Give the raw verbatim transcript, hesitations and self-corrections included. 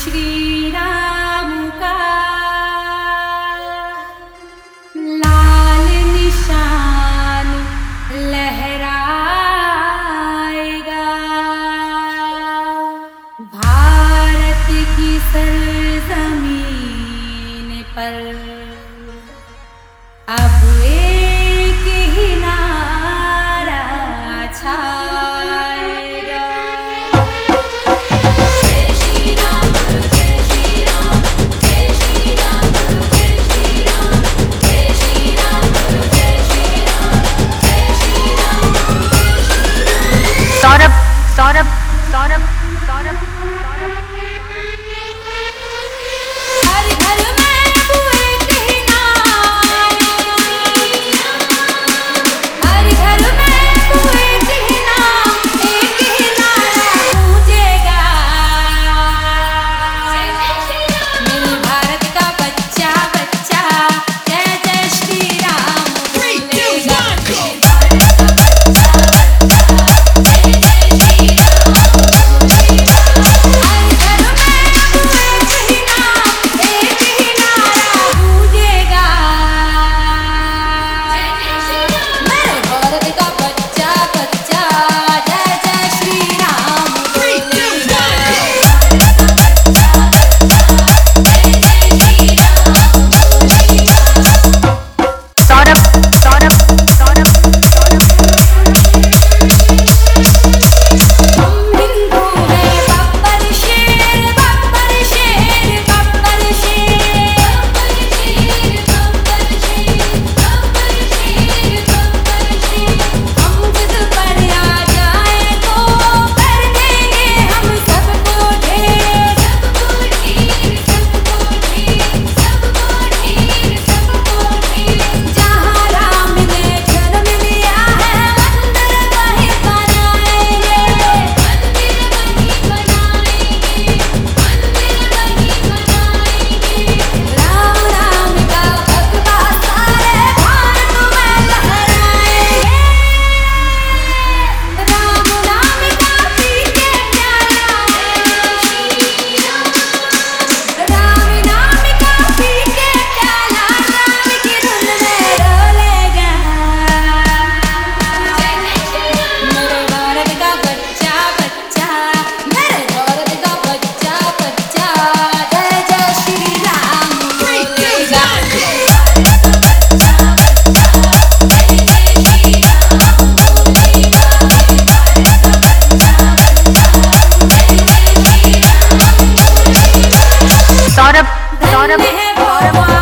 श्री राम का लाल निशान लहराएगा, भारत की सरजमीन पर अब एक ही नारा छाएगा। जय श्री राम, जय श्री राम, जय श्री राम, जय श्री राम, जय श्री राम, जय श्री राम, जय श्री राम, जय श्री राम। सौरभ सौरभ सौरभ सौरभ हर घर में अब एक ही नाम, हर घर में अब एक ही नाम, एक ही नारा गूंजेगा। मेरे भारत का बच्चा बच्चा जय जय श्री राम बोलेगा। सौरभ सौरभ सौरभ